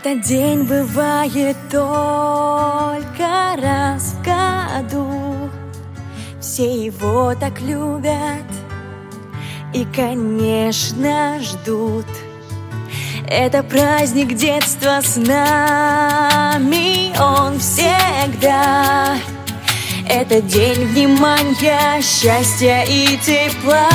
Этот день бывает только раз в году. Все его так любят и, конечно, ждут. Это праздник детства с нами, он всегда. Это день внимания, счастья и тепла.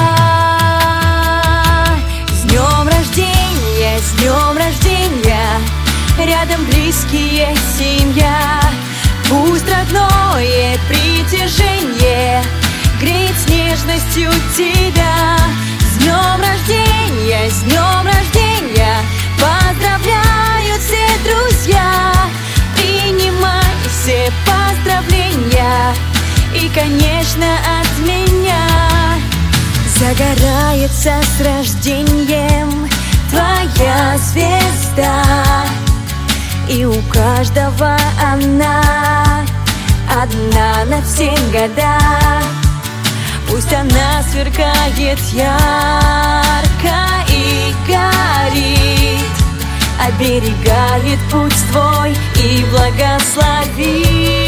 С днем рождения, с днем рождения, рядом близкие, семья. Пусть родное притяжение греет с нежностью тебя. С днем рождения, с днем рождения, поздравляют все друзья. Принимай все поздравления и, конечно, от меня. Загорается с рождением твоя звезда, и у каждого она одна на все года. Пусть она сверкает ярко и горит, оберегает путь твой и благословит.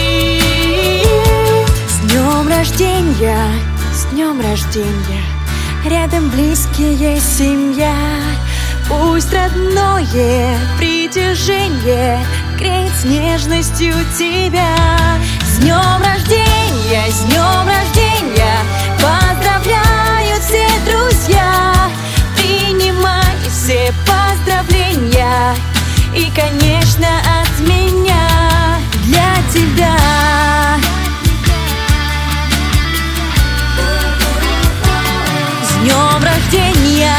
С днем рождения, с днем рождения, рядом близкие, семья. Пусть родное притяжение греет с нежностью тебя. С днем рождения, с днем рождения, поздравляют все друзья. Принимай все поздравления и, конечно, от меня для тебя. С днем рождения!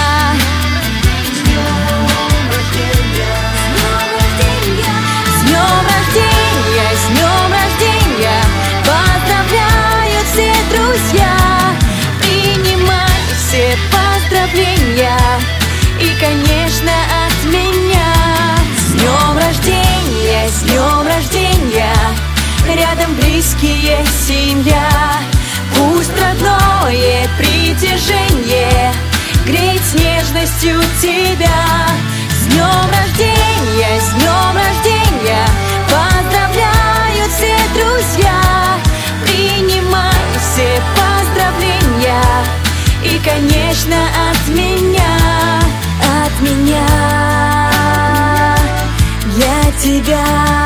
С днем рождения, поздравляют все друзья. Принимай все поздравления и, конечно, от меня. С днем рождения, с днем рождения, рядом близкие, семья. Пусть родное притяжение греет с нежностью тебя. С днем рождения, с днем рождения, поздравляют все друзья. Принимай все поздравления и, конечно, от меня для тебя.